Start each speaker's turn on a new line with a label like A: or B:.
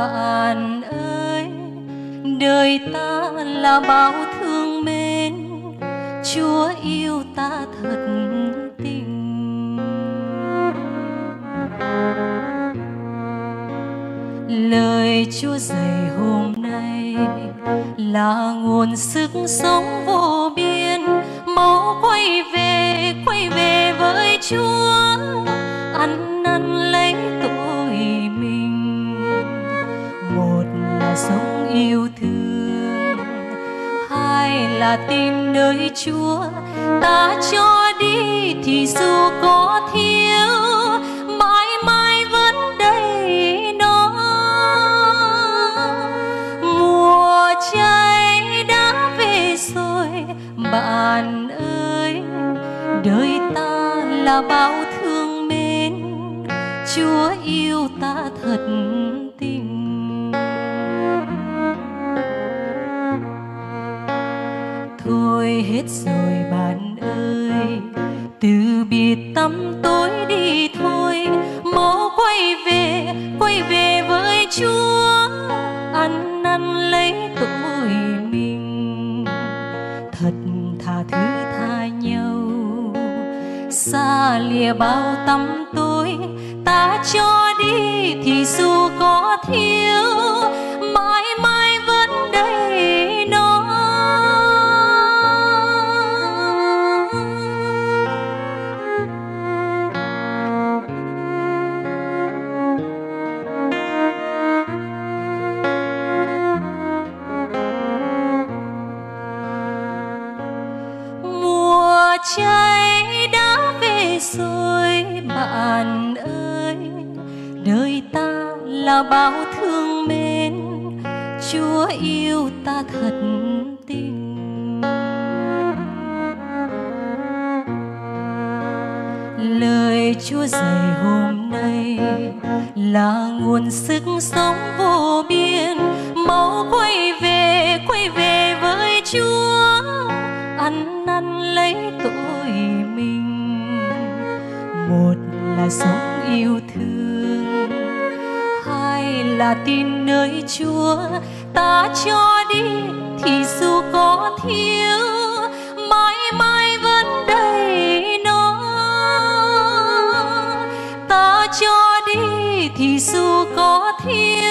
A: Bạn ơi, đời ta là bao thương mến, Chúa yêu ta thật tình. Lời Chúa dạy hôm nay là nguồn sức sống vô biên. Mau quay về với Chúa, ăn năn lấy tội mình. Một là sống yêu thương, hai là tin nơi Chúa. Ta cho đi thì dù có thiếu, mãi mãi vẫn đầy nó. Mùa cháy đã về rồi bạn ơi, đời ta là bao thương mến, Chúa yêu ta thật tình. Thôi hết rồi bạn ơi, từ biệt tăm tối đi thôi. Mau quay về với Chúa, ăn năn lấy tội mình. Thật thà thứ tha nhau, xa lìa bao tăm tối. Ta cho đi thì dù có thiếu, mãi mãi vẫn đầy nó. Mùa cháy đã về rồi bạn ơi, đời ta là bao thương mến, Chúa yêu ta thật tình. Lời Chúa dạy hôm nay là nguồn sức sống vô biên. Mau quay về với Chúa, ăn năn lấy tội mình. Một là sống yêu thương, hai là tin nơi Chúa. Ta cho đi thì dù có thiếu, mãi mãi vẫn đầy nó. Ta cho đi thì dù có thiếu,